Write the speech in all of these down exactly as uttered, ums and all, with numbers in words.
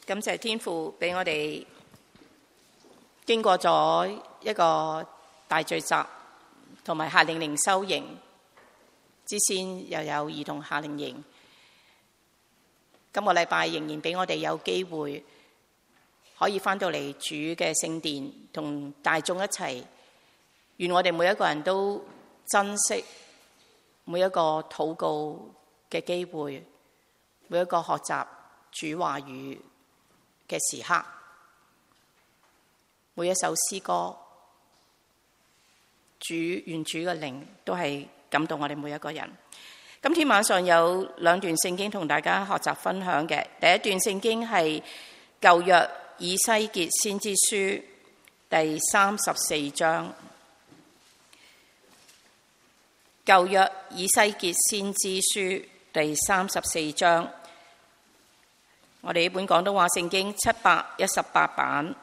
感謝天父俾我哋經過咗一個大聚集同埋夏令營修營之先，又有兒童夏令營。今個禮拜仍然俾我哋有機會可以返到嚟主嘅聖殿，同大眾一齊。願我哋每一個人都珍惜每一個禱告嘅機會，每一個學習主話語嘅時刻，每一首詩歌，主願主嘅靈都係感動我哋每一個人。今天晚上有兩段聖經同大家學習分享嘅。第一段聖經係舊約以西結先知書第三十四章。舊約以西結先知書第三十四章，我哋呢本廣東話聖經七百一十八版。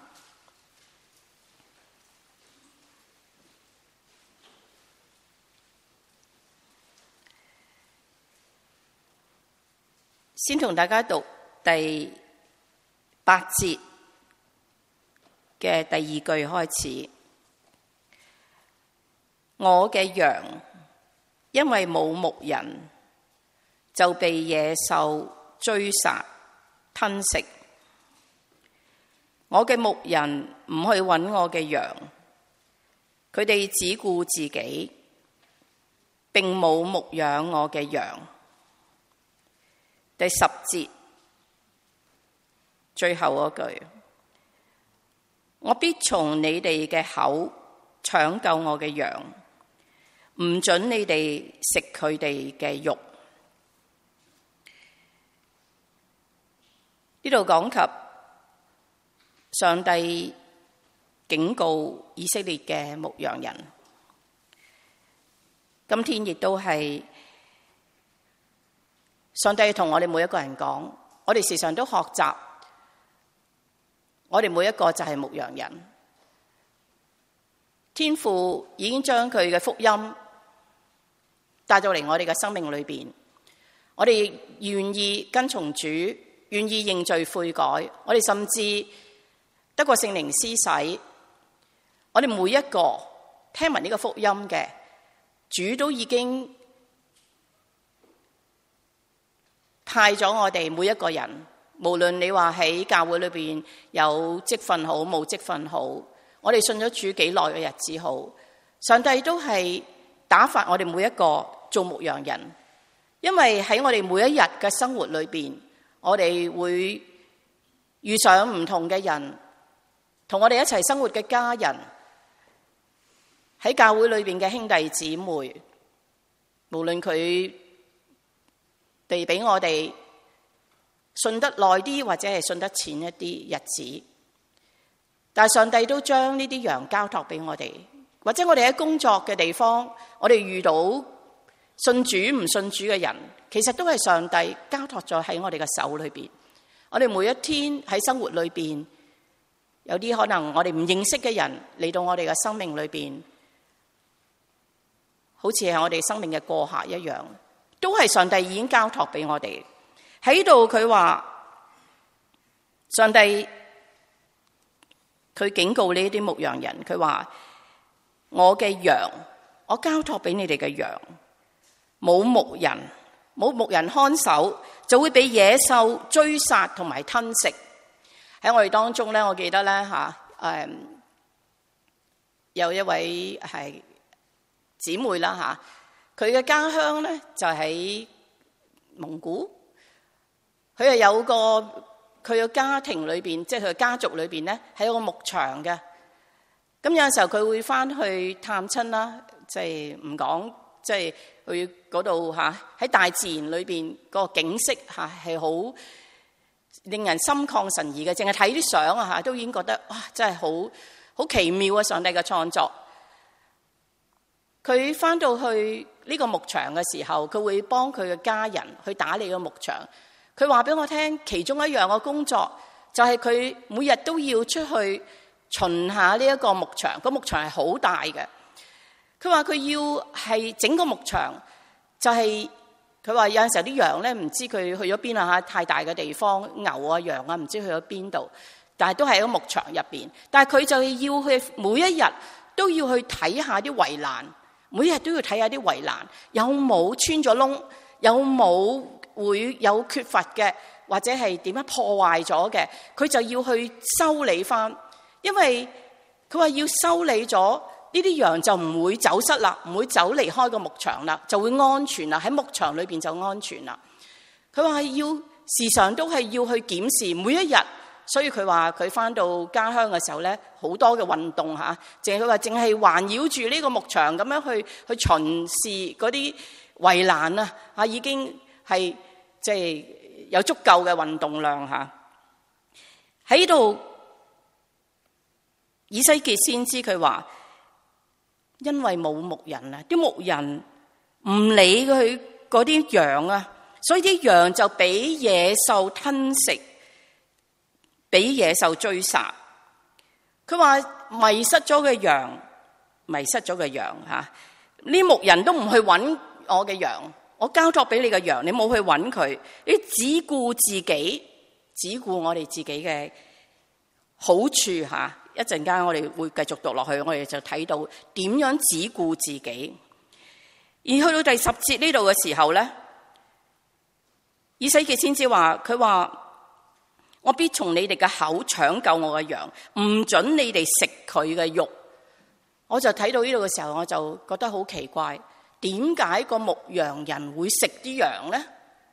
先同大家讀第八節嘅第二句開始。我嘅羊因為冇牧人，就被野獸追殺吞食。我嘅牧人唔去揾我嘅羊，佢哋只顧自己，並冇牧養我嘅羊。第十節最後嗰句，我必從你哋嘅口搶救我嘅羊，唔准你哋食佢哋嘅肉。呢度講及上帝警告以色列嘅牧羊人，今天亦都係上帝同我哋每一個人講，我哋時常都學習，我哋每一個就係牧羊人。天父已經將佢嘅福音帶到嚟我哋嘅生命裏邊，我哋願意跟從主，願意認罪悔改，我哋甚至得過聖靈施洗。我哋每一個聽聞呢個福音嘅主都已經派咗我哋每一個人，無論你話喺教會裏邊有職分好，冇職分好，我哋信咗主幾耐嘅日子好，上帝都係打發我哋每一個做牧羊人。因為喺我哋每一日嘅生活裏邊，我哋會遇上唔同嘅人，同我哋一齊生活嘅家人，喺教會裏邊嘅兄弟姊妹，無論佢哋俾我哋信得耐啲，或者係信得淺一啲日子，但係上帝都將呢啲羊交託俾我哋，或者我哋喺工作嘅地方，我哋遇到信主唔信主嘅人，其實都係上帝交託咗喺我哋嘅手裏邊。我哋每一天喺生活裏邊，有啲可能我哋唔認識嘅人嚟到我哋嘅生命裏邊，好似係我哋生命嘅過客一樣，都係上帝已經交託俾我哋。喺度佢話，上帝佢警告呢啲牧羊人，佢話我嘅羊，我交託俾你哋嘅羊，冇牧人，冇牧人看守，就會俾野獸追殺同埋吞食。喺我哋當中咧，我記得咧吓，誒有一位係姊妹啦吓，佢嘅家鄉咧就喺蒙古，佢係有個佢嘅家庭裏邊，即係佢嘅家族裏邊咧，係有個牧場嘅。咁有陣時候佢會翻去探親啦，即係唔講，即係去嗰度吓，喺大自然裏邊個景色吓係好令人心曠神怡嘅，淨係睇啲相啊吓，都已經覺得哇，真係好好奇妙啊！上帝嘅創作。佢翻到去呢個牧場嘅時候，佢會幫佢嘅家人去打理個牧場。佢話俾我聽，其中一樣嘅工作就係佢每日都要出去巡下呢一個牧場。個牧場係好大嘅。佢話佢要係整個牧場就係佢話有陣時候啲羊咧唔知佢去咗邊啊嚇，太大嘅地方，牛啊羊啊唔知去咗邊度，但係都係喺個牧場入邊。但係佢就要去每一日都要去睇下啲圍欄，每日都要睇下啲圍欄有冇穿咗窿，有冇會有缺乏嘅，或者係點樣破壞咗嘅，佢就要去修理翻。因為佢話要修理咗呢啲羊就唔會走失啦，唔會走離開個牧場啦，就會安全啦，喺牧場裏邊就安全啦。佢話要時常都係要去檢視每一日，所以佢話佢翻到家鄉嘅時候咧，好多嘅運動吓，淨係佢話淨係環繞住呢個牧場咁樣去去巡視嗰啲圍欄啊，啊已經係即係有足夠嘅運動量吓。喺度以西結先知佢話，因為冇牧人啊，啲牧人唔理佢嗰啲羊啊，所以啲羊就俾野獸吞食，俾野獸追殺。佢話迷失咗嘅羊，迷失咗嘅羊吓，呢牧人都唔去揾我嘅羊，我交託俾你嘅羊，你冇去揾佢，你只顧自己，只顧我哋自己嘅好處吓。一陣間我哋會繼續讀落去，我哋就睇到點樣只顧自己。而去到第十節呢度嘅時候咧，以西結先知話，佢話我必從你哋嘅口搶救我嘅羊，唔准你哋食佢嘅肉。我就睇到呢度嘅時候，我就覺得好奇怪，點解個牧羊人會食啲羊咧？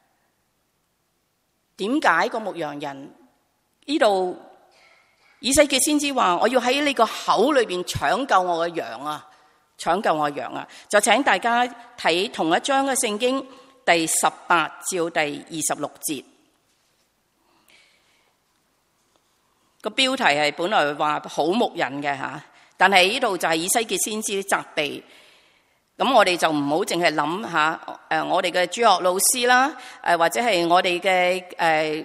點解個牧羊人呢度？以西結先知話，我要喺你個口裏邊搶救我嘅羊啊，搶救我嘅羊啊！就請大家睇同一章嘅聖經第十八至第二十六節。個標題係本來話好牧人嘅吓，但係呢度就係以西結先知責備。咁我哋就唔好淨係諗下誒，我哋嘅主學老師啦，誒或者係我哋嘅誒。呃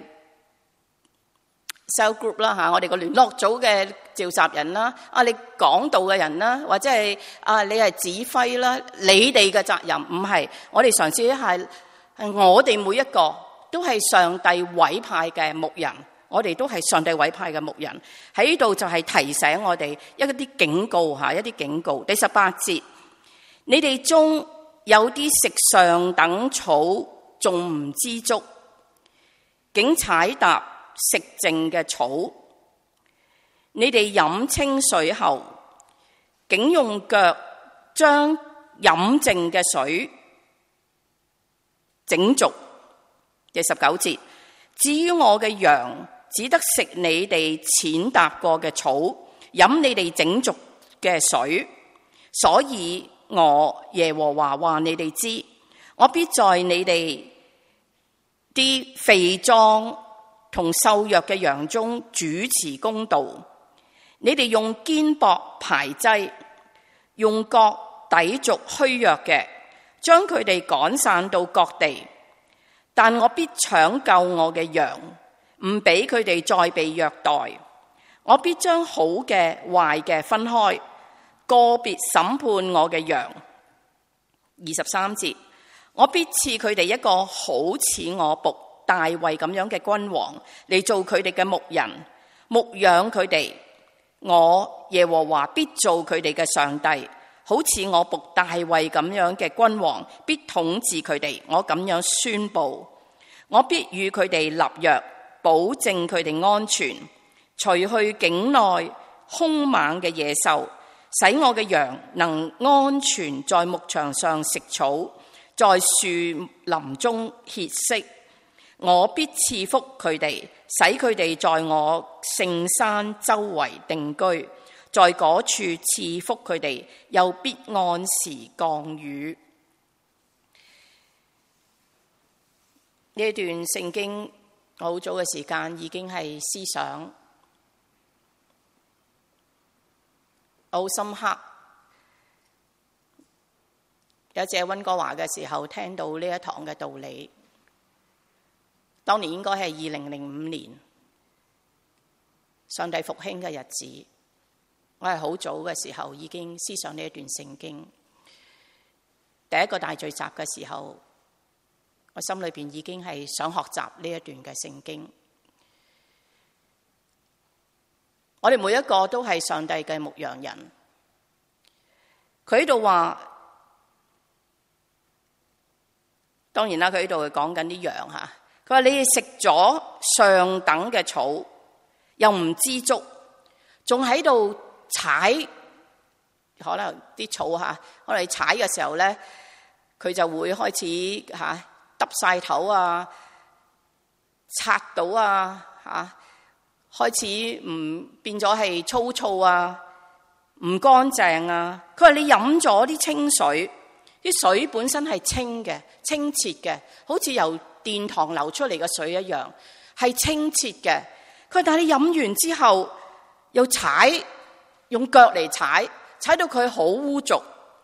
cell group 啦吓，我哋個聯絡組嘅召集人啦，啊你講道嘅人啦，或者係啊你係指揮啦，你哋嘅責任唔係，我哋嘗試一下，係我哋每一個都係上帝委派嘅牧人，我哋都係上帝委派嘅牧人。喺呢度就係提醒我哋一啲警告吓，一啲警告。第十八節，你哋中有啲食上等草，仲唔知足，竟踩踏食剩嘅草，你哋飲清水後，竟用腳將飲剩嘅水整濁。第十九節，至於我嘅羊，只得食你哋踐踏過嘅草，飲你哋整濁嘅水，所以我耶和華話你哋知，我必在你哋啲肥壯同瘦弱嘅羊中主持公道，你哋用肩膊排擠，用角抵觸虛弱嘅，將佢哋趕散到各地。但我必搶救我嘅羊，唔俾佢哋再被虐待。我必將好嘅壞嘅分開，個別審判我嘅羊。二十三節，我必賜佢哋一個好似我僕大衛咁樣嘅君王嚟做佢哋嘅牧人，牧養佢哋。我耶和華必做佢哋嘅上帝，好似我僕大衛咁樣嘅君王必統治佢哋。我咁樣宣布，我必與佢哋立約，保證佢哋安全，除去境內兇猛嘅野獸，使我嘅羊能安全在牧場上食草，在樹林中歇息。我必賜福佢哋，使佢哋在我聖山周圍定居，在嗰處賜福佢哋，又必按時降雨。呢段聖經好早嘅時間已經係思想好深刻。有次喺溫哥華嘅時候聽到呢一堂嘅道理。當年應該係二零零五年，上帝復興嘅日子。我係好早嘅時候已經思想呢一段聖經。第一個大聚集嘅時候， 我心裏邊已經係想學習呢一段嘅聖經。我哋每一個都係上帝嘅牧羊人。佢喺度話，當然啦，佢喺度講緊啲羊吓。佢話你哋食咗上等嘅草，又唔知足，仲喺度踩，可能啲草吓，我哋踩嘅時候咧，佢就會開始吓耷晒頭啊，擦到啊吓。開始唔變咗係粗糙啊，唔乾淨啊。佢話你飲咗啲清水，啲水本身係清嘅、清澈嘅，好似由殿堂流出嚟嘅水一樣，係清澈嘅。佢話但係你飲完之後又踩，用腳嚟踩，踩到佢好污濁。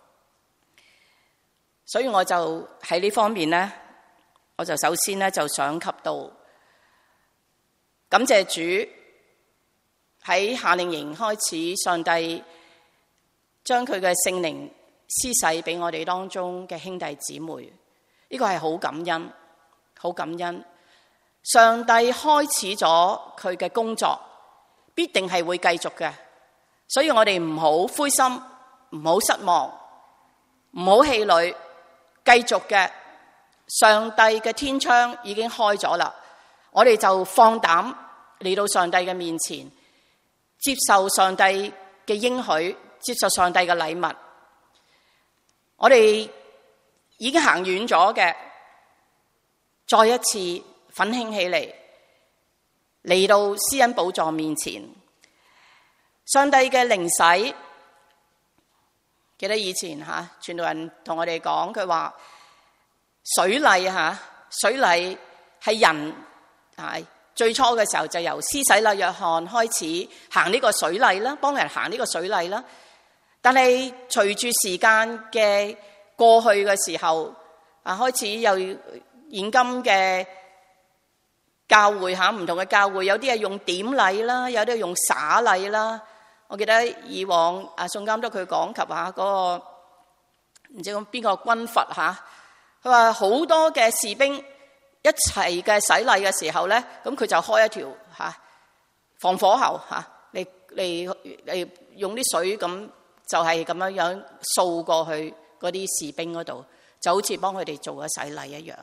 所以我就喺呢方面咧，我就首先咧就想及到感謝主。喺夏令營開始，上帝將佢嘅聖靈施洗俾我哋當中嘅兄弟姊妹，呢個係好感恩，好感恩。上帝開始咗佢嘅工作，必定係會繼續嘅，所以我哋唔好灰心，唔好失望，唔好氣餒，繼續嘅。上帝嘅天窗已經開咗啦，我哋就放膽嚟到上帝嘅面前。接受上帝嘅應許，接受上帝嘅禮物。我哋已經行遠咗嘅，再一次奮興起嚟，嚟到施恩寶座面前。上帝嘅靈洗，記得以前吓傳道人同我哋講，佢話水禮吓，水禮係人係。最初嘅時候就由施洗喇約翰開始行呢個水禮啦，幫人行呢個水禮啦。但係隨住時間嘅過去嘅時候，啊開始有現今嘅教會吓，唔同嘅教會有啲係用點禮啦，有啲係用灑禮啦。我記得以往啊宋監督佢講及下嗰個唔知講邊個軍閥吓，佢話好多嘅士兵。一齊嘅洗禮嘅時候咧，咁佢就開一條吓防火喉吓，嚟嚟嚟用啲水咁就係咁樣樣掃過去嗰啲士兵嗰度，就好似幫佢哋做咗洗禮一樣。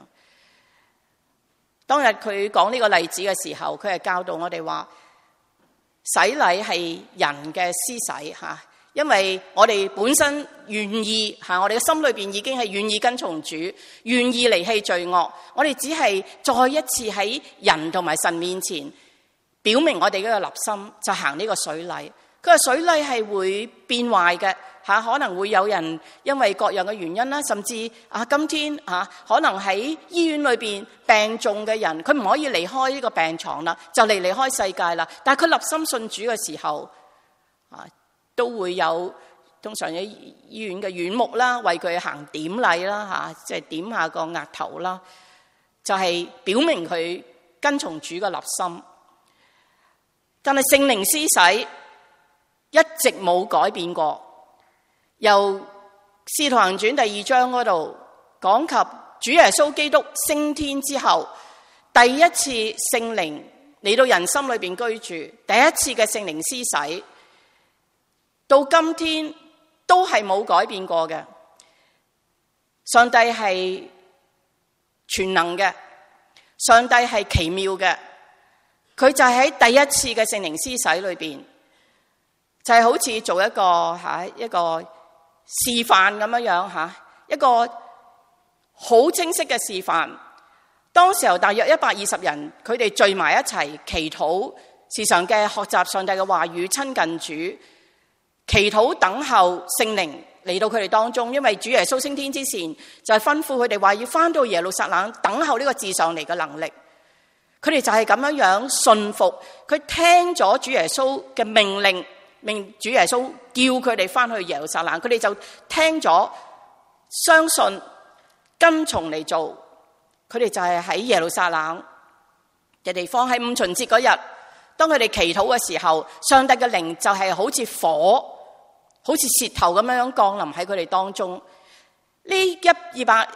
當日佢講呢個例子嘅時候，佢係教導我哋話，洗禮係人嘅施洗吓。因為我哋本身願意吓，我哋嘅心裏邊已經係願意跟從主，願意離棄罪惡。我哋只係再一次喺人同埋神面前表明我哋嗰個立心，就行呢個水禮。佢話水禮係會變壞嘅吓，可能會有人因為各樣嘅原因啦，甚至啊今天啊可能喺醫院裏邊病重嘅人，佢唔可以離開呢個病床啦，就嚟離開世界啦。但係佢立心信主嘅時候啊。都會有通常喺醫院嘅院牧啦，為佢行點禮啦嚇，即係點下個額頭啦，就係、是、表明佢跟從主嘅立心。但係聖靈施洗一直冇改變過。由《使徒行傳》第二章嗰度講及主耶穌基督升天之後，第一次聖靈嚟到人心裏邊居住，第一次嘅聖靈施洗。到今天都係冇改變過嘅。上帝係全能嘅，上帝係奇妙嘅。佢就喺第一次嘅聖靈施洗裏邊，就係、是、好似做一個吓一個示範咁樣樣吓，一個好清晰嘅示範。當時候大約一百二十人，佢哋聚埋一齊祈禱，時常嘅學習上帝嘅話語，親近主。祈禱等候聖靈嚟到佢哋當中，因為主耶穌升天之前就係吩咐佢哋話要翻到耶路撒冷等候呢個自上嚟嘅能力。佢哋就係咁樣樣信服，佢聽咗主耶穌嘅命令，命主耶穌叫佢哋翻去耶路撒冷，佢哋就聽咗，相信跟從嚟做。佢哋就係喺耶路撒冷嘅地方，喺五旬節嗰日，當佢哋祈禱嘅時候，上帝嘅靈就係好似火，好似舌頭咁樣降臨喺佢哋當中。呢一二百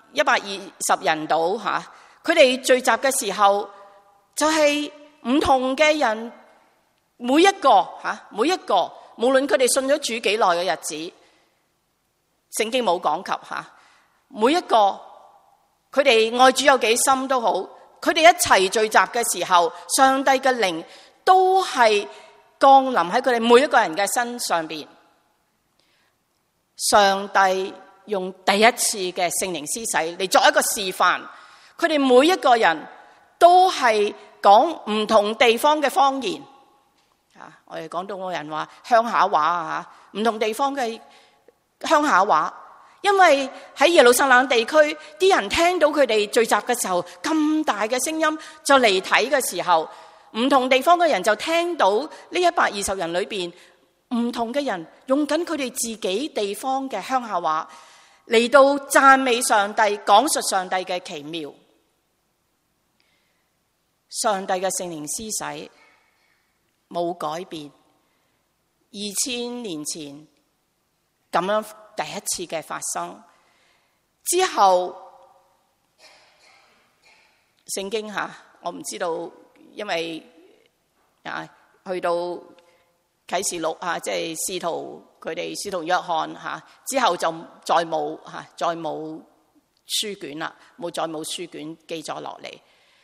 一百二十人到吓，佢哋聚集嘅時候就係唔同嘅人，每一個吓，每一個無論佢哋信咗主幾耐嘅日子，聖經冇講及吓，每一個佢哋愛主有幾深都好，佢哋一齊聚集嘅時候，上帝嘅靈都係降臨喺佢哋每一個人嘅身上邊。上帝用第一次嘅聖靈施洗嚟作一個示範，佢哋每一個人都係講唔同地方嘅方言。啊，我哋廣東人話鄉下話啊，唔同地方嘅鄉下話。因為喺耶路撒冷地區，啲人聽到佢哋聚集嘅時候，咁大嘅聲音就嚟睇嘅時候，唔同地方嘅人就聽到呢一百二十人裏邊唔同嘅人用緊佢哋自己地方嘅鄉下話嚟到讚美上帝，講述上帝嘅奇妙。上帝嘅聖靈施洗冇改變，二千年前咁樣第一次嘅發生之後，聖經吓，我唔知道，因為啊去到啟示錄啊，即係使徒佢哋使徒約翰吓之後就再冇吓，再冇書卷啦，冇再冇書卷記咗落嚟。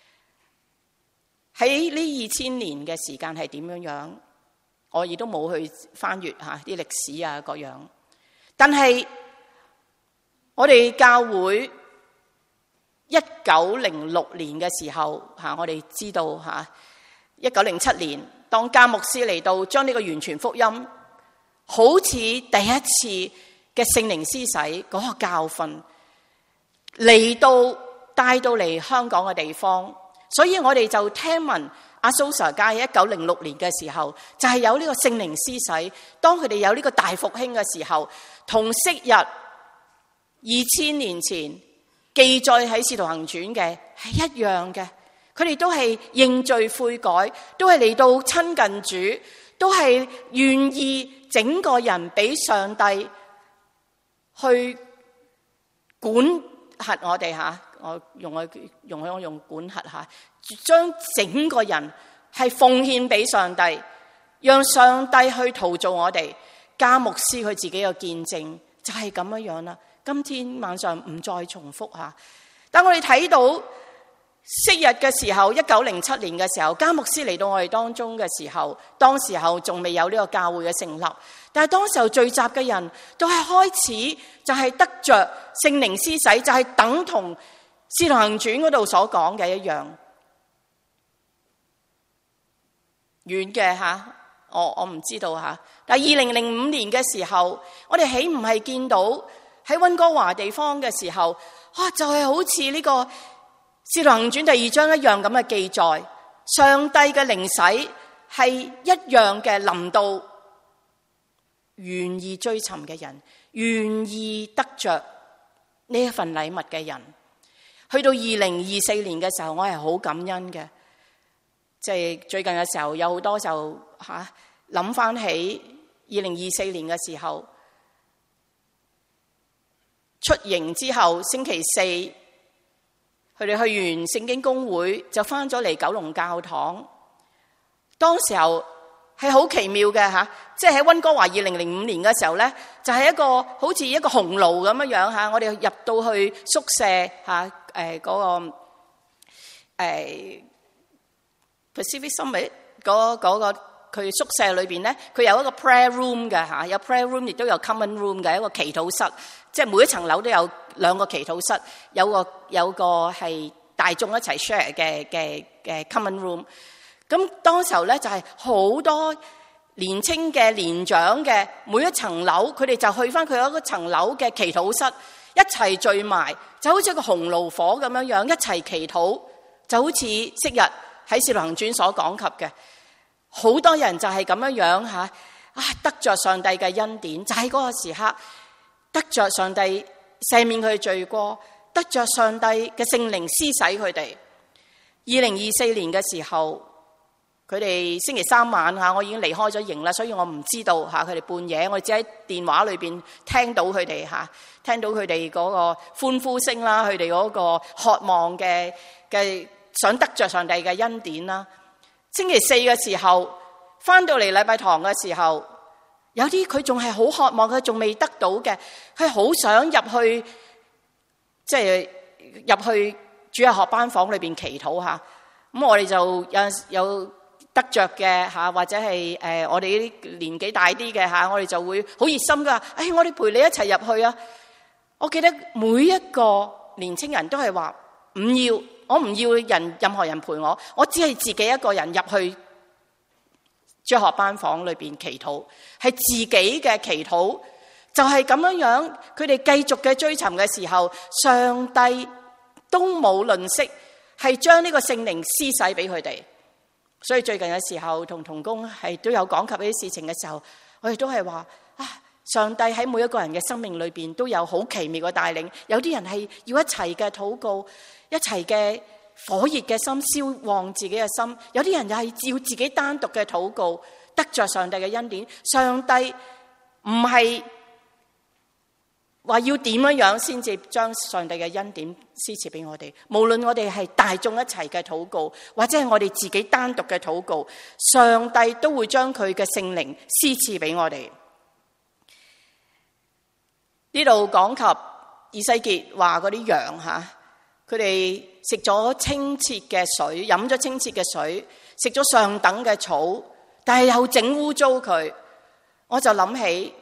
喺呢二千年嘅時間係點樣樣？我亦都冇去翻閱吓啲歷史啊各樣。但係我哋教會一九零六年嘅時候吓，我哋知道吓一九零七年當加牧師嚟到將呢個完全福音好似第一次嘅聖靈施洗嗰個教訓嚟到帶到嚟香港嘅地方，所以我哋就聽聞阿蘇 Sir 喺一九零六年嘅時候就係有呢個聖靈施洗，當佢哋有呢個大復興嘅時候，同昔日二千年前記載喺《使徒行傳》嘅係一樣嘅，佢哋都係認罪悔改，都係嚟到親近主，都係願意整個人俾上帝去管轄我哋吓。我用我用我用管轄下，將整個人係奉獻俾上帝，讓上帝去陶造我哋。加牧師佢自己嘅見證就係咁樣樣啦。今天晚上唔再重複下，但我哋睇到昔日嘅時候，一九零七年嘅時候，加牧師嚟到我哋當中嘅時候，當時候仲未有呢個教會嘅成立，但係當時候聚集嘅人都係開始就係得着聖靈施洗，就係等同《使徒行傳》嗰度所講嘅一樣遠嘅吓，我我唔知道吓。但係二零零五年嘅時候，我哋豈唔係見到喺溫哥華地方嘅時候，啊就係、是、好似呢、這個《使徒行傳》第二章一樣咁嘅記載，上帝嘅靈洗係一樣嘅臨到願意追尋嘅人，願意得着呢一份禮物嘅人。去到二零二四年嘅時候，我係好感恩嘅，即係最近嘅時候有好多就吓諗翻起二零二四年嘅時候出營之後，星期四佢哋去完聖經公會就翻咗嚟九龍教堂。當時候係好奇妙嘅吓，即係喺溫哥華二零零五年嘅時候咧，就係、是、一個好似一個紅爐咁樣樣吓，我哋入到去宿舍吓。誒、呃，嗰、那個誒、呃、Pacific Summit 嗰嗰個佢宿舍裏邊咧，佢有一個 prayer room 嘅吓，有 prayer room 亦都有 common room 嘅一個祈禱室，即係每一層樓都有兩個祈禱室，有個有個係大眾一齊 share 嘅嘅嘅 common room。咁當時候咧就係、是、好多年青嘅年長嘅每一層樓，佢哋就去翻佢有一個層樓嘅祈禱室。一齊聚埋，就好似一個紅爐火咁樣樣，一齊祈禱，就好似昔日喺《使徒行傳》所講及嘅，好多人就係咁樣樣吓，啊得着上帝嘅恩典，就喺嗰個時刻得着上帝赦免佢嘅罪過，得着上帝嘅聖靈施洗佢哋。二零二四年嘅時候， 佢哋星期三晚嚇，我已經離開咗營啦，所以我唔知道嚇佢哋半夜，我只喺電話裏邊聽到佢哋嚇，聽到佢哋嗰個歡呼聲啦，佢哋嗰個渴望嘅嘅想得着上帝嘅恩典啦。星期四嘅時候返到嚟禮拜堂嘅時候，有啲佢仲係好渴望，佢仲未得到嘅，佢好想入去，即係入去主日學班房裏邊祈禱嚇。咁我哋就有有得着嘅嚇，或者係誒我哋呢啲年紀大啲嘅嚇，我哋就會好熱心噶。誒，我哋陪你一齊入去啊！我記得每一個年青人都係話唔要，我唔要人任何人陪我，我只係自己一個人入去主日學班房裏邊祈禱，係自己嘅祈禱，就係咁樣樣。佢哋繼續嘅追尋嘅時候，上帝都冇吝嗇，係將呢個聖靈施洗俾佢哋。所以最近嘅時候同同工係都有講及呢啲事情嘅時候，我哋都係話啊，上帝喺每一個人嘅生命裏邊都有好奇妙嘅帶領。有啲人係要一齊嘅禱告，一齊嘅火熱嘅心燒旺自己嘅心，有啲人又係要自己單獨嘅禱告，得着上帝嘅恩典。上帝唔係話要點樣樣先至將上帝嘅恩典施賜俾我哋，無論我哋係大眾一齊嘅禱告，或者係我哋自己單獨嘅禱告，上帝都會將佢嘅聖靈施賜俾我哋。呢度講及以西結話嗰啲羊吓，佢哋食咗清澈嘅水，飲咗清澈嘅水，食咗上等嘅草，但係又整污糟佢。我就諗起，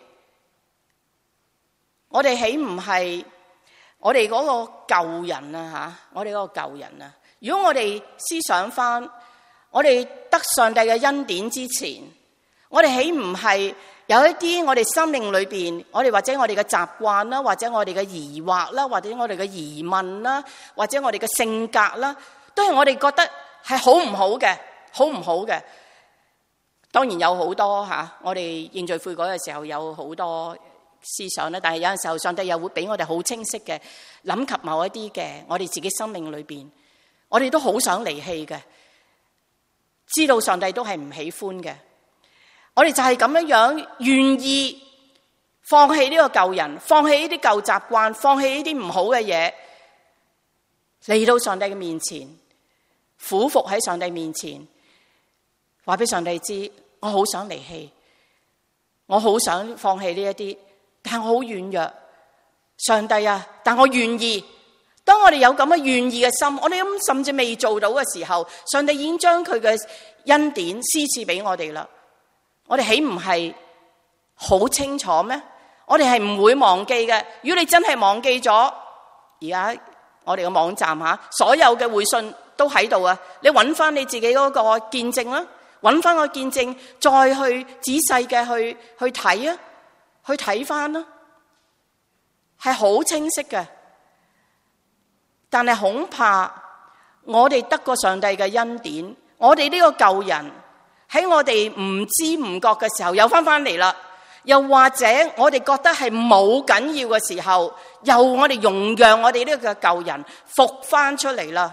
我哋豈唔係我哋嗰個舊人啊吓？我哋嗰個舊人啊！如果我哋思想翻，我哋得上帝嘅恩典之前，我哋豈唔係有一啲我哋生命裏邊，我哋或者我哋嘅習慣啦，或者我哋嘅疑惑啦，或者我哋嘅疑問啦，或者我哋嘅性格啦，都係我哋覺得係好唔好嘅，好唔好嘅。當然有好多吓，我哋認罪悔改嘅時候有好多思想啦，但係有陣時候上帝又會俾我哋好清晰嘅諗及某一啲嘅我哋自己生命裏邊，我哋都好想離棄嘅，知道上帝都係唔喜歡嘅。我哋就係咁樣樣，願意放棄呢個舊人，放棄呢啲舊習慣，放棄呢啲唔好嘅嘢，嚟到上帝嘅面前，俯伏喺上帝面前，話俾上帝知，我好想離棄，我好想放棄呢一啲，但係我好軟弱，上帝啊！但我願意。當我哋有咁嘅願意嘅心，我哋咁甚至未做到嘅時候，上帝已經將佢嘅恩典施賜俾我哋啦。我哋豈唔係好清楚咩？我哋係唔會忘記嘅。如果你真係忘記咗，而家我哋嘅網站吓，所有嘅回信都喺度啊！你揾翻你自己嗰個見證啦，揾翻個見證，再去仔細嘅去去睇啊，去睇翻啦，係好清晰嘅。但係恐怕我哋得過上帝嘅恩典，我哋呢個舊人喺我哋唔知唔覺嘅時候又翻翻嚟啦，又或者我哋覺得係冇緊要嘅時候，又我哋容讓我哋呢個舊人復翻出嚟啦。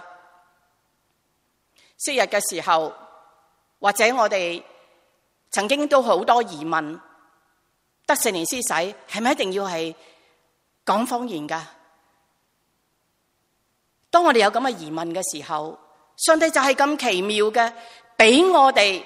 昔日嘅時候，或者我哋曾經都好多疑問，得聖靈施洗係咪一定要係講方言噶？當我哋有咁嘅疑問嘅時候，上帝就係咁奇妙嘅，俾我哋，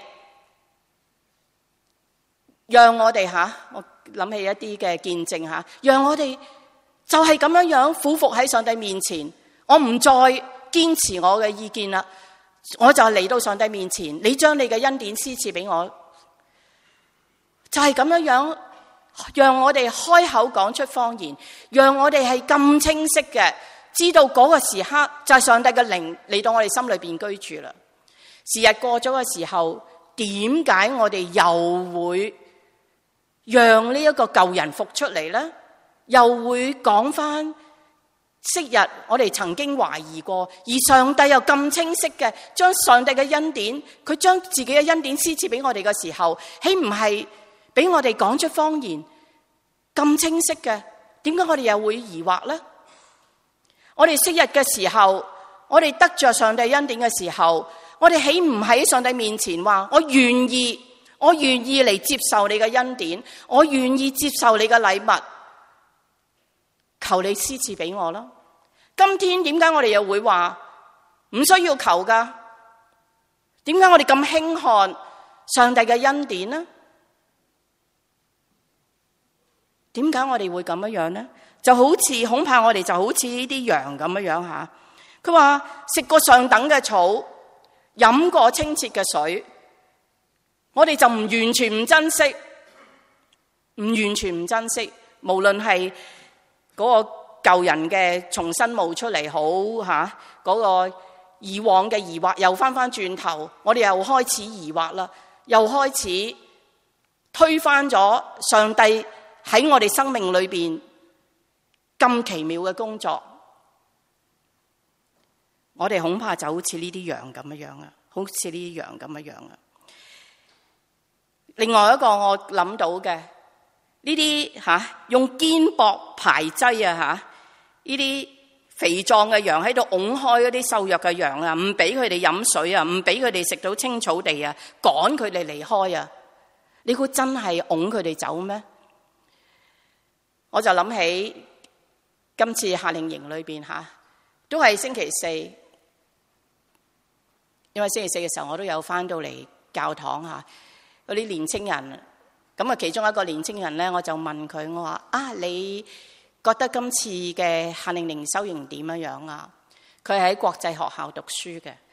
讓我哋吓，我諗起一啲嘅見證吓，讓我哋就係咁樣樣俯伏喺上帝面前，我唔再堅持我嘅意見啦，我就嚟到上帝面前，你將你嘅恩典施賜俾我，就係咁樣樣，讓我哋開口講出方言，讓我哋係咁清晰嘅。知道嗰個時刻就係上帝嘅靈嚟到我哋心裏邊居住啦。時日過咗嘅時候，點解我哋又會讓呢一個舊人復出嚟呢？又會講翻昔日我哋曾經懷疑過，而上帝又咁清晰嘅將上帝嘅恩典，佢將自己嘅恩典施賜俾我哋嘅時候，豈唔係俾我哋講出方言咁清晰嘅？點解我哋又會疑惑呢？我哋昔日嘅時候，我哋得着上帝恩典嘅時候， 我哋豈唔喺上帝面前話，我願意，我願意嚟接受你嘅恩典，我願意接受你嘅禮物，求你施賜俾我咯。今天點解我哋又會話唔需要求噶？點解我哋咁輕看上帝嘅恩典呢？點解我哋會咁樣樣呢？就好似恐怕我哋就好似呢啲羊咁樣樣吓。佢話食過上等嘅草，飲過清澈嘅水，我哋就唔完全唔珍惜，唔完全唔珍惜。無論係嗰個舊人嘅重新冒出嚟好吓，嗰個以往嘅疑惑又翻翻轉頭，我哋又開始疑惑啦，又開始推翻咗上帝喺我哋生命裏邊咁奇妙嘅工作。我哋恐怕就好似呢啲羊咁樣啊，好似呢啲羊咁樣啊。另外一個我諗到嘅呢啲吓，用肩膊排擠啊吓，呢啲肥壯嘅羊喺度拱開嗰啲瘦弱嘅羊啊，唔俾佢哋飲水啊，唔俾佢哋食到青草地啊，趕佢哋離開啊。你估真係拱佢哋走咩？我就諗起今次夏令營裏邊吓，都係星期四，因為星期四嘅時候我都有翻到嚟教堂吓，嗰啲年青人，咁啊其中一個年青人咧，我就問佢，我話啊，你覺得今次嘅夏令營修營點樣樣啊？佢係喺國際學校讀書嘅，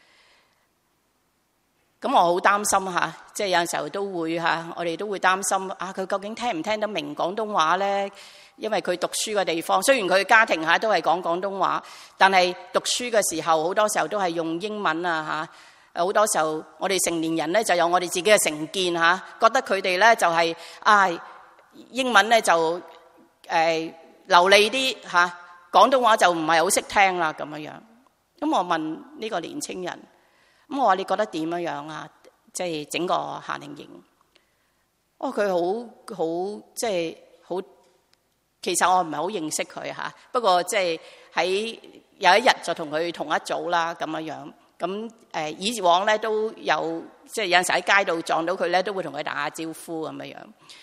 咁我好擔心吓，即係有陣時候都會吓，我哋都會擔心啊，佢究竟聽唔聽得明廣東話咧？因為佢讀書嘅地方，雖然佢家庭下都係講廣東話，但係讀書嘅時候好多時候都係用英文啊吓。好多時候我哋成年人咧就有我哋自己嘅成見吓，覺得佢哋咧就係啊英文咧就誒流利啲吓，廣東話就唔係好識聽啦咁樣樣。咁我問呢個年青人，咁我話你覺得點樣樣啊？即係整個夏令營，哦佢好好即係好。其實我唔係好認識佢吓，不過即係喺有一日就同佢同一組啦咁樣樣。咁誒以往咧都有，即係有陣時喺街度撞到佢咧，都會同佢打下招呼咁樣樣。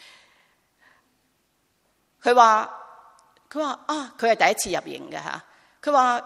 佢話佢話啊，佢係第一次入營嘅吓。佢話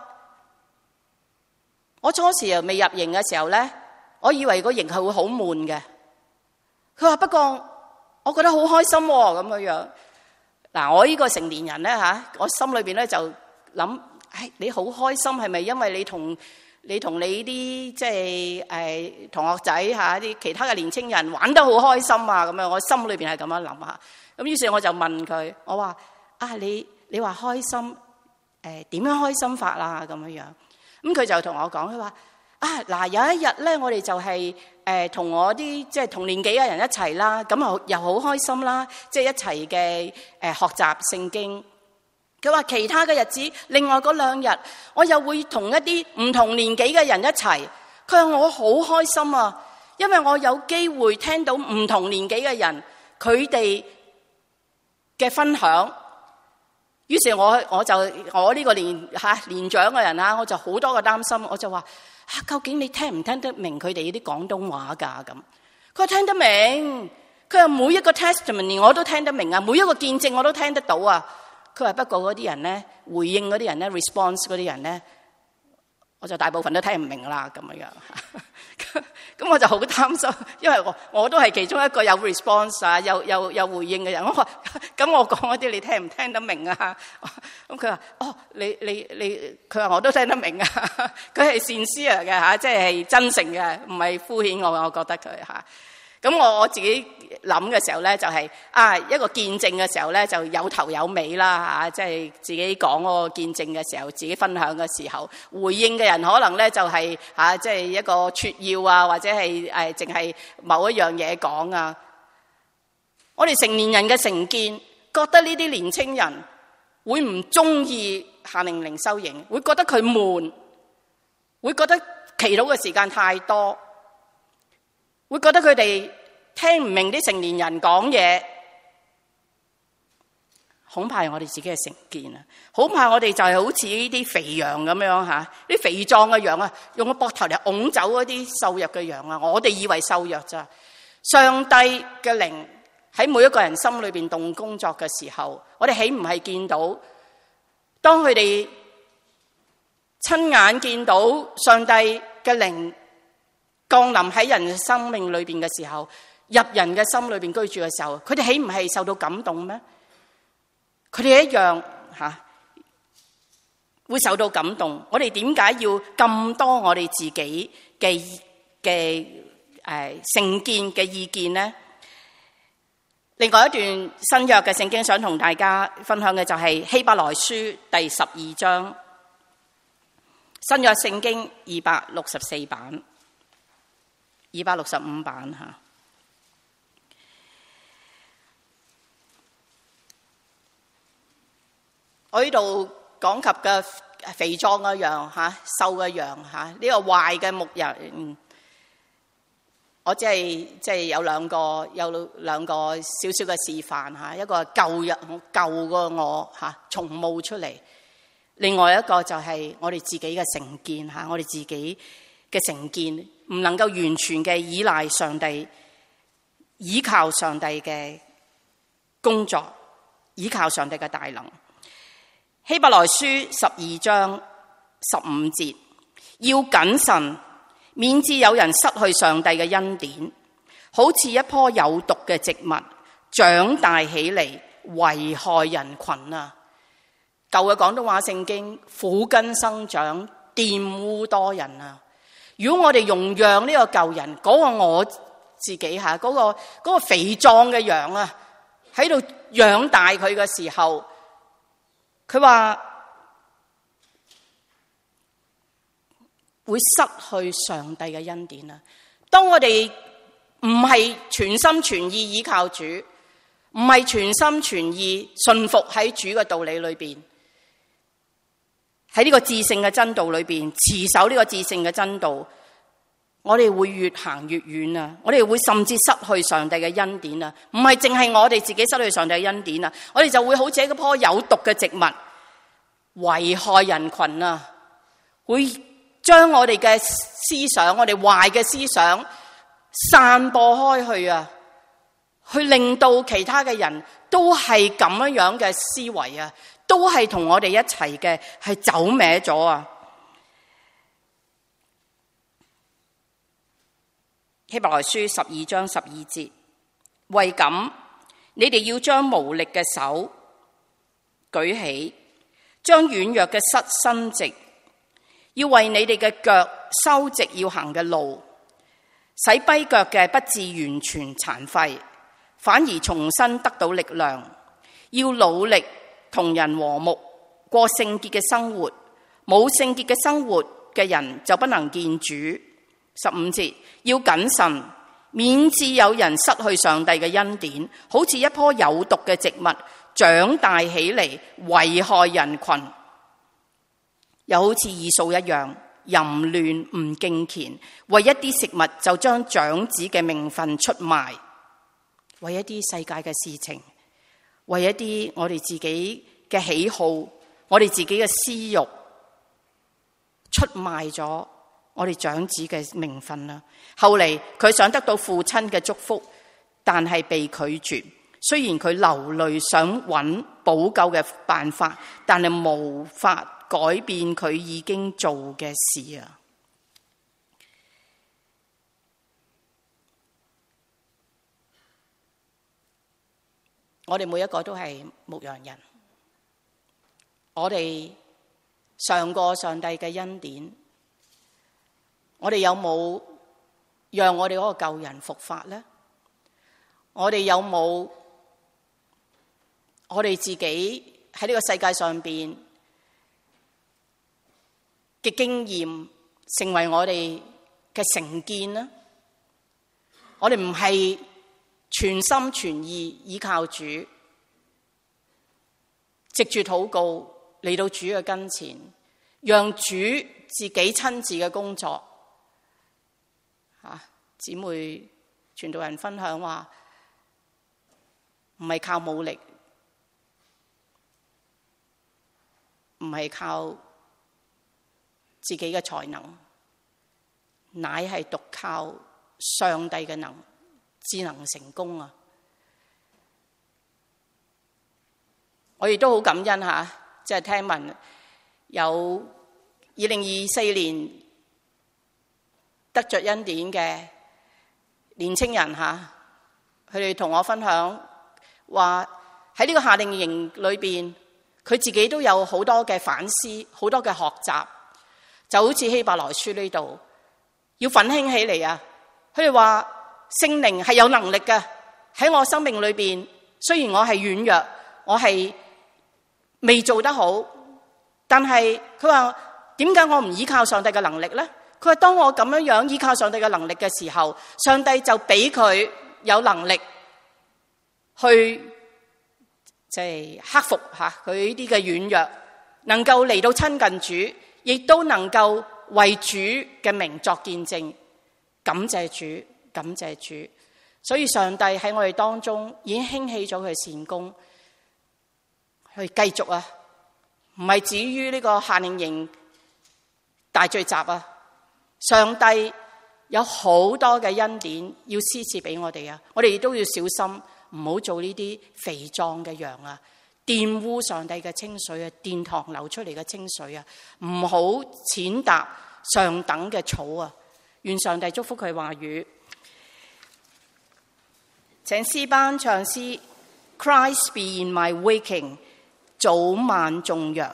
我初時又未入營嘅時候咧，我以為個營係會好悶嘅。佢話不過我覺得好開心咁樣樣。嗱，我呢個成年人咧吓，我心裏邊咧就諗，唉，你好開心係咪因為你同你同你啲即係誒同學仔吓啲其他嘅年青人玩得好開心啊咁樣，我心裏邊係咁樣諗下。咁於是我就問佢，我話啊你你話開心誒點樣開心法啦咁樣樣。咁佢就同我講，佢話啊嗱有一日咧，我哋就係誒同我啲即係同年紀嘅人一齊啦，咁又又好開心啦，即係一齊嘅誒學習聖經。佢話其他嘅日子，另外嗰兩日，我又會同一啲唔同年紀嘅人一齊。佢話我好開心啊，因為我有機會聽到唔同年紀嘅人佢哋嘅分享。於是我我就我呢個年吓年長嘅人啊，我就好多嘅擔心，我就話啊，究竟你聽唔聽得明佢哋呢啲廣東話噶咁？佢話聽得明，佢話每一個 testimony 我都聽得明啊，每一個見證我都聽得到啊。佢話不過嗰啲人咧，回應嗰啲人咧 ，response 嗰啲人咧，我就大部分都聽唔明啦咁樣樣。咁我就好擔心，因為我我都係其中一個有 response 啊，有有有回應嘅人。我話咁我講嗰啲你聽唔聽得明啊？咁佢話哦，你你你，佢話我都聽得明啊。佢係善思嚟嘅吓，即係真誠嘅，唔係敷衍我。我覺得佢吓。咁我我自己諗嘅時候咧，就係啊一個見證嘅時候咧，就有頭有尾啦嚇，即係自己講嗰個見證嘅時候，自己分享嘅時候，回應嘅人可能咧就係嚇，即係一個撮要啊，或者係誒淨係某一樣嘢講啊。我哋成年人嘅成見，覺得呢啲年青人會唔中意夏令靈修營，會覺得佢悶，會覺得祈禱嘅時間太多。會覺得佢哋聽唔明啲成年人講嘢， 恐怕係我哋自己嘅成見啊！恐怕我哋就係好似呢啲肥羊咁樣吓，啲肥壯嘅羊啊，用個膊頭嚟拱走嗰啲瘦弱嘅羊啊！我哋以為瘦弱咋？上帝嘅靈喺每一個人心裏邊動工作嘅時候，我哋豈唔係見到，當佢哋親眼見到上帝嘅靈降臨喺人嘅生命裏邊嘅時候，入人嘅心裏邊居住嘅時候，佢哋豈唔係受到感動咩？佢哋一樣吓會受到感動。我哋點解要咁多我哋自己嘅嘅誒成見嘅意見呢？另外一段新約嘅聖經想同大家分享嘅就係希伯來書第十二章，新約聖經二百六十四版、二百六十五版吓。我呢度講及嘅肥壯嘅羊吓，瘦嘅羊吓，呢個壞嘅牧人，我只係即係有兩個有兩個少少嘅示範吓，一個係舊日舊個我吓重冒出嚟，另外一個就係我哋自己嘅成見吓，我哋自己嘅成見唔能夠完全嘅依賴上帝，依靠上帝嘅工作，依靠上帝嘅大能。希伯來書十二章十五節，要謹慎，免致有人失去上帝嘅恩典，好似一棵有毒嘅植物，長大起嚟危害人群啊！舊嘅廣東話聖經，苦根生長，玷污多人啊！如果我哋容讓呢個舊人，嗰、那個我自己吓，嗰、那個嗰、那個肥壯嘅羊啊，喺度養大佢嘅時候，佢話會失去上帝嘅恩典啊！當我哋唔係全心全意倚靠主，唔係全心全意順服喺主嘅道理裏邊，喺呢個至聖嘅真道裏邊持守呢個至聖嘅真道，我哋會越行越遠啊！我哋會甚至失去上帝嘅恩典啊！唔係淨係我哋自己失去上帝嘅恩典啊！我哋就會好似一棵有毒嘅植物，危害人群啊！會將我哋嘅思想，我哋壞嘅思想散播開去啊，去令到其他嘅人都係咁樣樣嘅思維啊，都係同我哋一齊嘅，係走歪咗啊！希伯來書十二章十二節，為咁，你哋要將無力嘅手舉起，將軟弱嘅膝伸直，要為你哋嘅腳修直要行嘅路，使跛腳嘅不至完全殘廢，反而重新得到力量。要努力同人和睦，過聖潔嘅生活。冇聖潔嘅生活嘅人就不能見主。十五節，要謹慎，免致有人失去上帝嘅恩典，好似一棵有毒嘅植物長大起嚟危害人群，又好似以掃一樣淫亂唔敬虔，為一啲食物就將長子嘅名分出賣，為一啲世界嘅事情，為一啲我哋自己嘅喜好，我哋自己嘅私欲，出賣咗我哋長子嘅名分啦。後嚟佢想得到父親嘅祝福，但係被拒絕。雖然佢流淚想揾補救嘅辦法，但係無法改變佢已經做嘅事啊！我哋每一個都係牧羊人，我哋嘗過上帝嘅恩典，我哋有冇讓我哋嗰個舊人復發呢？我哋有冇我哋自己喺呢個世界上邊嘅經驗成為我哋嘅成見呢？我哋唔係全心全意依靠主，藉住禱告嚟到主嘅跟前，讓主自己親自嘅工作。啊，姊妹傳道人分享話，唔係靠武力， 唔係靠自己嘅才能，乃係獨靠上帝嘅能，至能成功啊！我亦都好感恩吓，即係聽聞有二零二四年得着恩典嘅年青人吓，佢哋同我分享話喺呢個夏令營裏邊，佢自己都有好多嘅反思，好多嘅學習，就好似希伯來書呢度要奮興起嚟啊！佢哋話聖靈係有能力嘅，喺我生命裏邊，雖然我係軟弱，我係未做得好，但係佢話點解我唔依靠上帝嘅能力呢？佢話當我咁樣樣依靠上帝嘅能力嘅時候，上帝就俾佢有能力去即係克服吓佢呢啲嘅軟弱，能夠嚟到親近主，亦都能夠為主嘅名作見證。感謝主，感謝主。所以上帝喺我哋當中已經興起咗佢善功，去繼續啊，唔係止於呢個夏令營大聚集啊。上帝有好多嘅恩典要施賜俾我哋啊，我哋亦都要小心，唔好做呢啲肥壯嘅羊啊，玷污上帝嘅清水啊，殿堂流出嚟嘅清水啊，唔好踐踏上等嘅草啊。願上帝祝福佢話語。請詩班唱詩 Christ be in my waking， 早晚頌揚。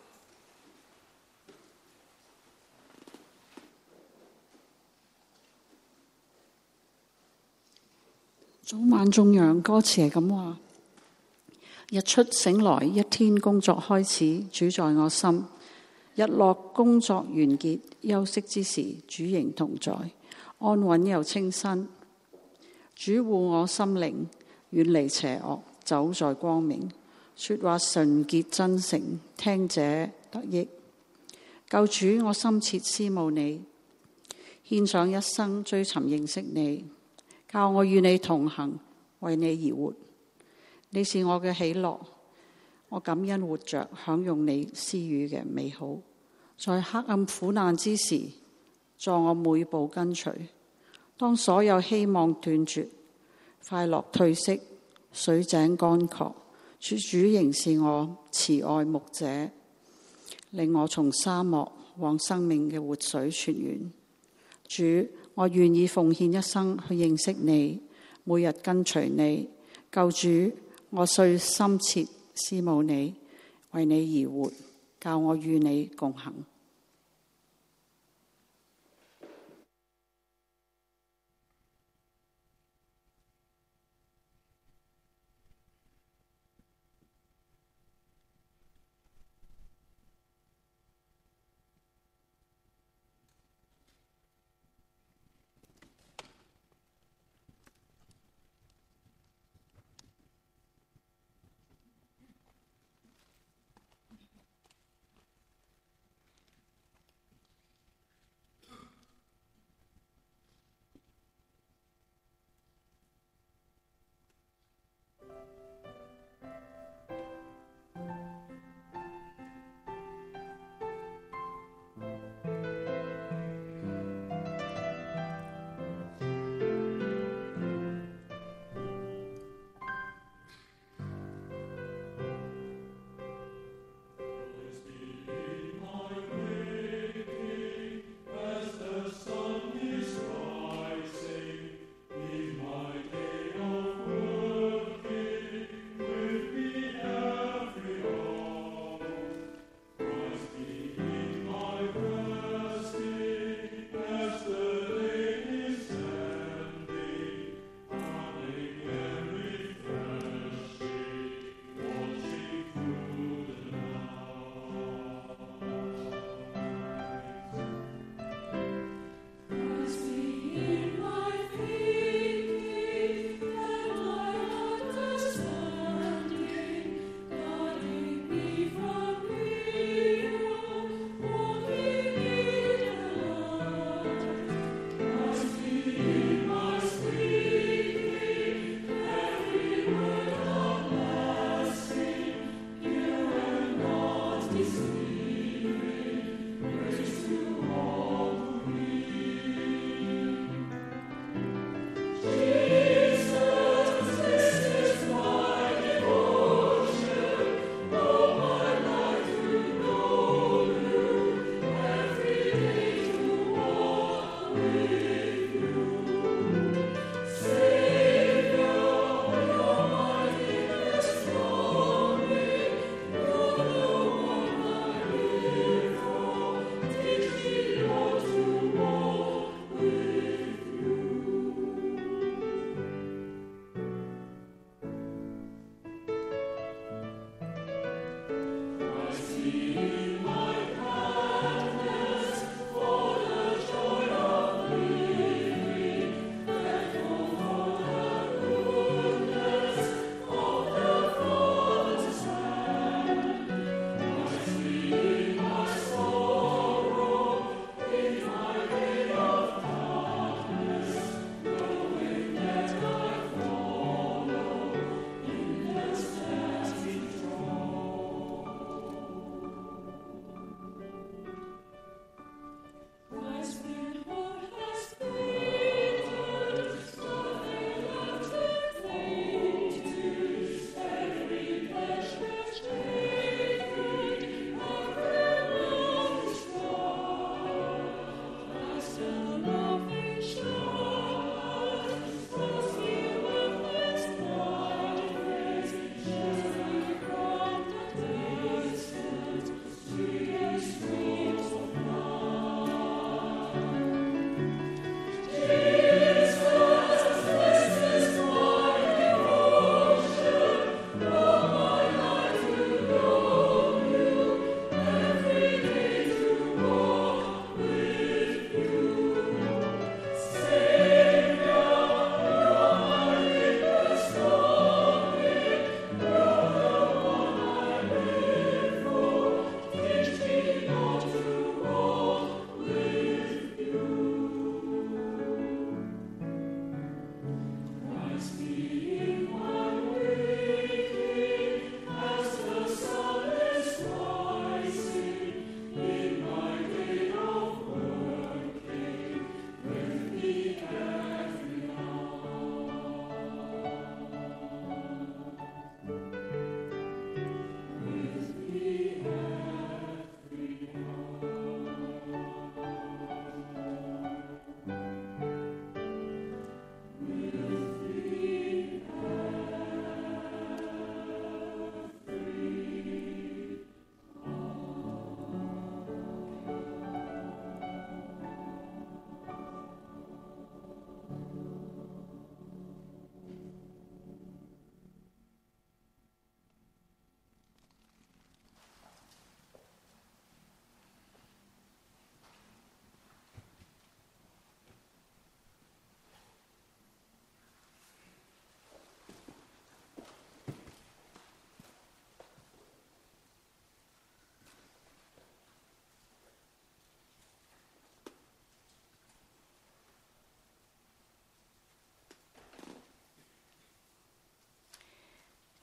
早晚頌揚歌詞係咁話：日出醒來，一天工作開始，主在我心；日落工作完結，休息之時，主仍同在，安穩又清新。主護我心靈，遠離邪惡，走在光明。說話純潔真誠，聽者得益。救主，我深切思慕你，獻上一生追尋認識你。教我與你同行，為你而活。你是我嘅喜樂，我感恩活着，享用你施予嘅美好。在黑暗苦難之時，助我每步跟隨。當所有希望斷絕，快樂褪色，水井乾涸，主主仍是我慈愛牧者，令我從沙漠往生命嘅活水泉源。主，我願意奉獻一生去認識你，每日跟隨你。救主，我需深切思慕你，為你而活，教我與你共行。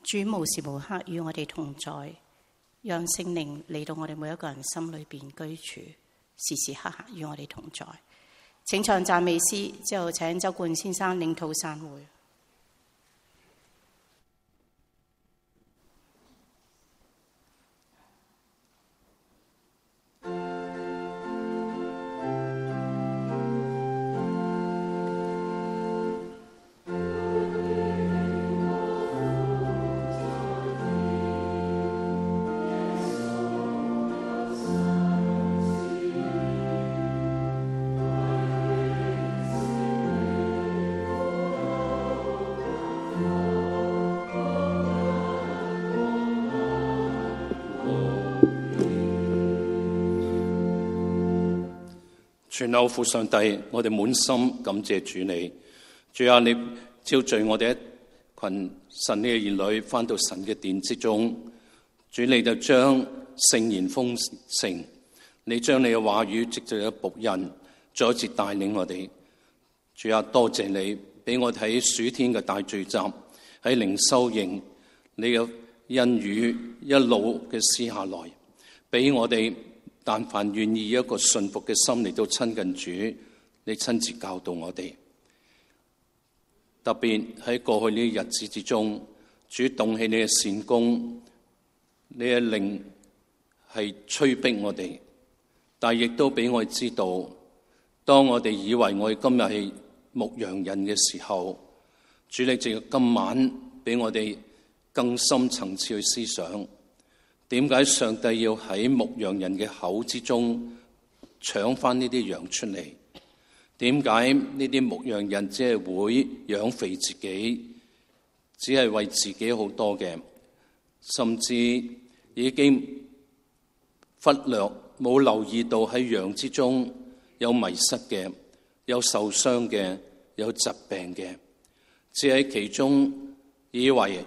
主無時無刻與我哋同在，讓聖靈嚟到我哋每一個人心裏邊居住，時時刻刻與我哋同在。請唱讚美詩，之後請周冠先生領禱散會。 全能父上帝，我哋滿心感謝主你。主啊，你召聚我哋一群神嘅兒女返到神嘅殿之中，主你就將聖言豐盛，你將你嘅話語藉着嘅僕人再一次帶領我哋。主啊，多謝你俾我睇暑天嘅大聚集喺靈修營，你嘅恩雨一路嘅施下來，俾我哋但凡願意一個信服嘅心嚟到親近主，你親自教導我哋。特別喺過去呢啲日子之中，主動起你嘅善功，你嘅靈係催逼我哋，但亦都俾我哋知道，當我哋以為我哋今日係牧羊人嘅時候，主你藉今晚俾我哋更深層次去思想。點解上帝要喺牧羊人嘅口之中搶翻呢啲羊出嚟？點解呢啲牧羊人只係會養肥自己，只係為自己好多嘅，甚至已經忽略冇留意到喺羊之中有迷失嘅，有受傷嘅，有疾病嘅，只喺其中以為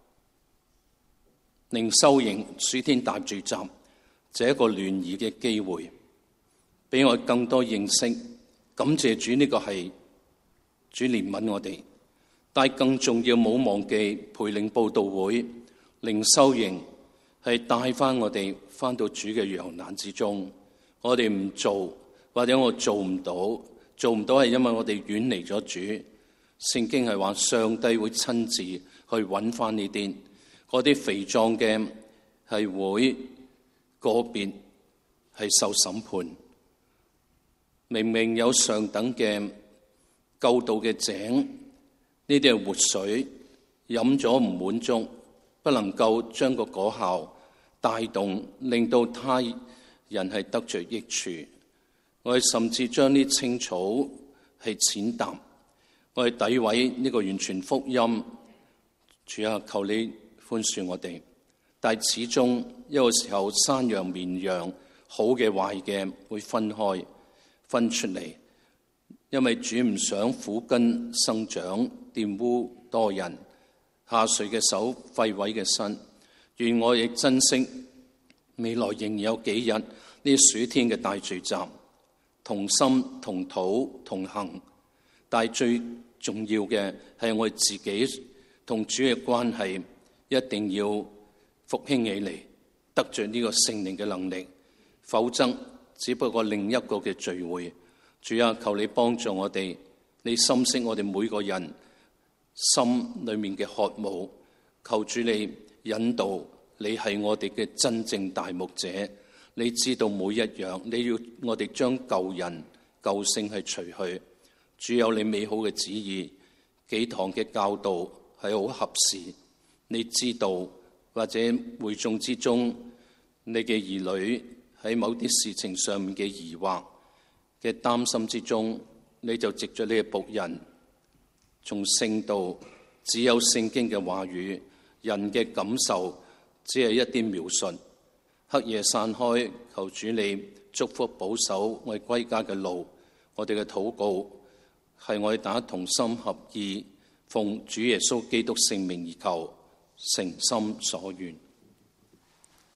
靈修營暑天大聚集，這一個聯誼嘅機會，俾我更多認識。感謝主，呢個係主憐憫我哋，但係更重要冇忘記培靈佈道會靈修營係帶翻我哋翻到主嘅羊欄之中。我哋唔做，或者我做唔到，做唔到係因為我哋遠離咗主。聖經係話上帝會親自去揾翻呢啲。嗰啲肥壯嘅係會個別係受審判，明明有上等嘅救道嘅井，呢啲係活水，飲咗唔滿足，不能夠將個果效帶動，令到他人係得着益處。我哋甚至將啲青草係踐踏，我哋詆毀呢個完全福音。主啊，求你寬恕我哋，但係始終一個時候，山羊綿羊好嘅壞嘅會分開分出嚟，因為主唔想苦根生長，玷污多人，下垂嘅手廢毀嘅身。願我亦珍惜未來仍有幾日呢暑天嘅大聚集，同心同禱同行，但係最重要嘅係我哋自己同主嘅關係一定要復興起嚟，得着呢個聖靈嘅能力，否則只不過另一個嘅聚會。主啊，求你幫助我哋，你深識我哋每個人心裏面嘅渴慕，求主你引導，你係我哋嘅真正大牧者，你知道每一樣，你要我哋將舊人舊性係除去。主有你美好嘅旨意，幾堂嘅教導係好合時。你知道，或者會眾之中，你嘅兒女喺某啲事情上面嘅疑惑嘅擔心之中，你就藉着你嘅僕人，從聖道只有聖經嘅話語，人嘅感受只係一啲描述。黑夜散開，求主你祝福保守我哋歸家嘅路。我哋嘅禱告係我哋大家同心合意，奉主耶穌基督聖名而求，誠心所願。